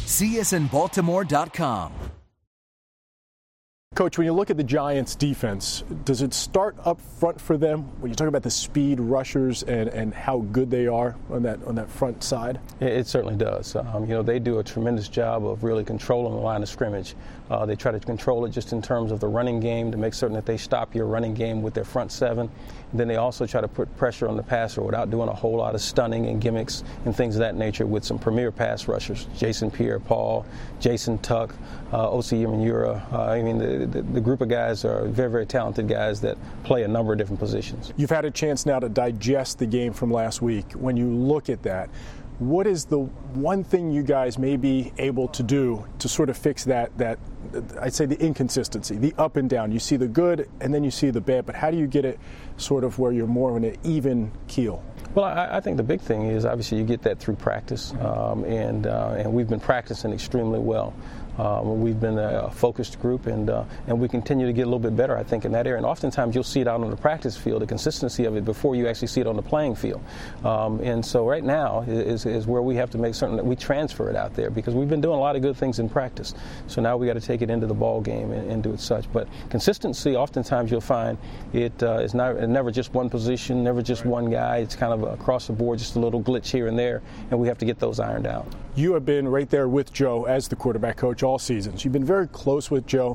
CSNBaltimore.com. Coach, when you look at the Giants' defense, does it start up front for them when you talk about the speed rushers and how good they are on that front side? It certainly does. They do a tremendous job of really controlling the line of scrimmage. They try to control it just in terms of the running game to make certain that they stop your running game with their front seven. And then they also try to put pressure on the passer without doing a whole lot of stunning and gimmicks and things of that nature with some premier pass rushers. Jason Pierre-Paul, Jason Tuck, Osi Umenyiora. The group of guys are very, very talented guys that play a number of different positions. You've had a chance now to digest the game from last week. When you look at that, what is the one thing you guys may be able to do to sort of fix that I'd say the inconsistency, the up and down? You see the good and then you see the bad, but how do you get it sort of where you're more on an even keel? Well, I think the big thing is obviously you get that through practice, and we've been practicing extremely well. We've been a focused group, and we continue to get a little bit better, I think, in that area. And oftentimes you'll see it out on the practice field, the consistency of it, before you actually see it on the playing field. And so right now is where we have to make certain that we transfer it out there, because we've been doing a lot of good things in practice. So now we got to take it into the ball game and do it such. But consistency, oftentimes you'll find it is never just one position, never just one guy. It's kind of across the board, just a little glitch here and there, and we have to get those ironed out. You have been right there with Joe as the quarterback coach all seasons. You've been very close with Joe.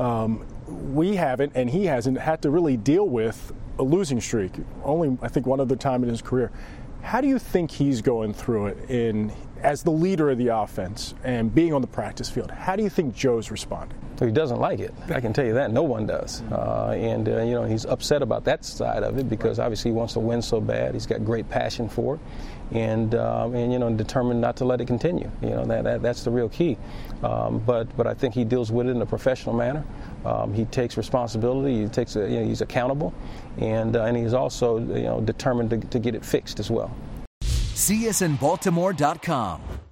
We haven't, and he hasn't, had to really deal with a losing streak. Only, I think, one other time in his career. How do you think he's going through it as the leader of the offense and being on the practice field? How do you think Joe's responding? He doesn't like it. I can tell you that. No one does. He's upset about that side of it, because obviously he wants to win so bad. He's got great passion for it, and determined not to let it continue. That's the real key. But I think he deals with it in a professional manner. He takes responsibility. He's accountable, and he's also determined to get it fixed as well. CSNBaltimore.com.